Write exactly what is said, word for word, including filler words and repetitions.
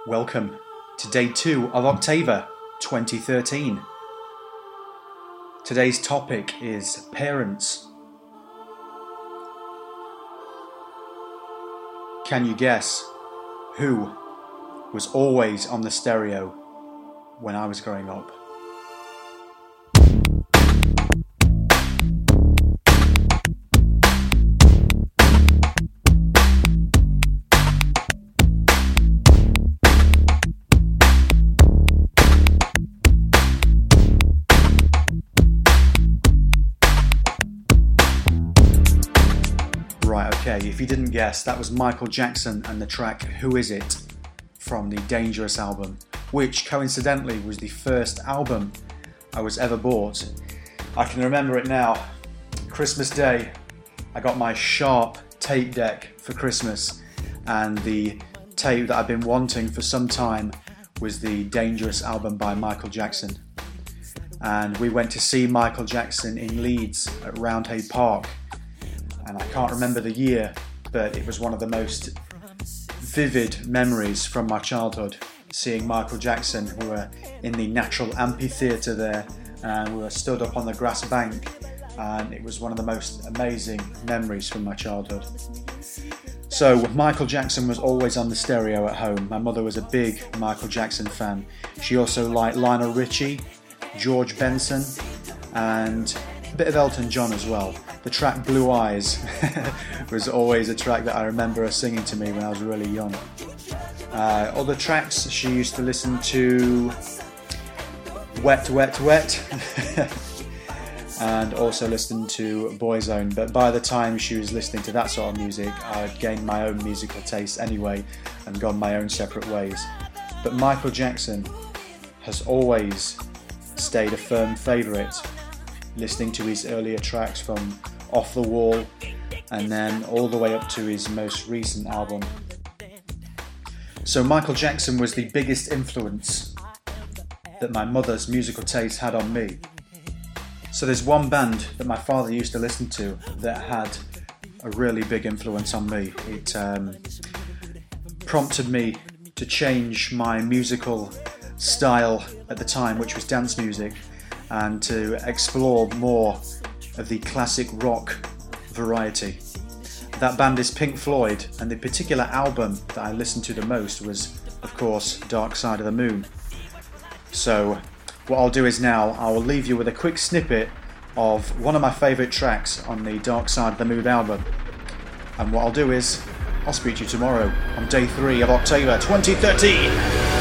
Welcome to day two of October twenty thirteen. Today's topic is parents. Can you guess who was always on the stereo when I was growing up? Right, okay, if you didn't guess, that was Michael Jackson and the track Who Is It from the Dangerous album, which coincidentally was the first album I was ever bought. I can remember it now. Christmas Day, I got my Sharp tape deck for Christmas, and the tape that I've been wanting for some time was the Dangerous album by Michael Jackson. And we went to see Michael Jackson in Leeds at Roundhay Park. And I can't remember the year, but it was one of the most vivid memories from my childhood, seeing Michael Jackson. We were in the Natural Amphitheatre there, and we were stood up on the grass bank, and it was one of the most amazing memories from my childhood. So Michael Jackson was always on the stereo at home. My mother was a big Michael Jackson fan. She also liked Lionel Richie, George Benson, and a bit of Elton John as well. The track Blue Eyes was always a track that I remember her singing to me when I was really young. Uh, other tracks, she used to listen to Wet, Wet, Wet, and also listened to Boyzone. But by the time she was listening to that sort of music, I had gained my own musical taste anyway and gone my own separate ways. But Michael Jackson has always stayed a firm favourite, listening to his earlier tracks from Off the Wall and then all the way up to his most recent album. So Michael Jackson was the biggest influence that my mother's musical taste had on me. So there's one band that my father used to listen to that had a really big influence on me. It um, prompted me to change my musical style at the time, which was dance music, and to explore more of the classic rock variety. That band is Pink Floyd, and the particular album that I listened to the most was, of course, Dark Side of the Moon. So what I'll do is now I will leave you with a quick snippet of one of my favourite tracks on the Dark Side of the Moon album. And what I'll do is I'll speak to you tomorrow on day three of October twenty thirteen.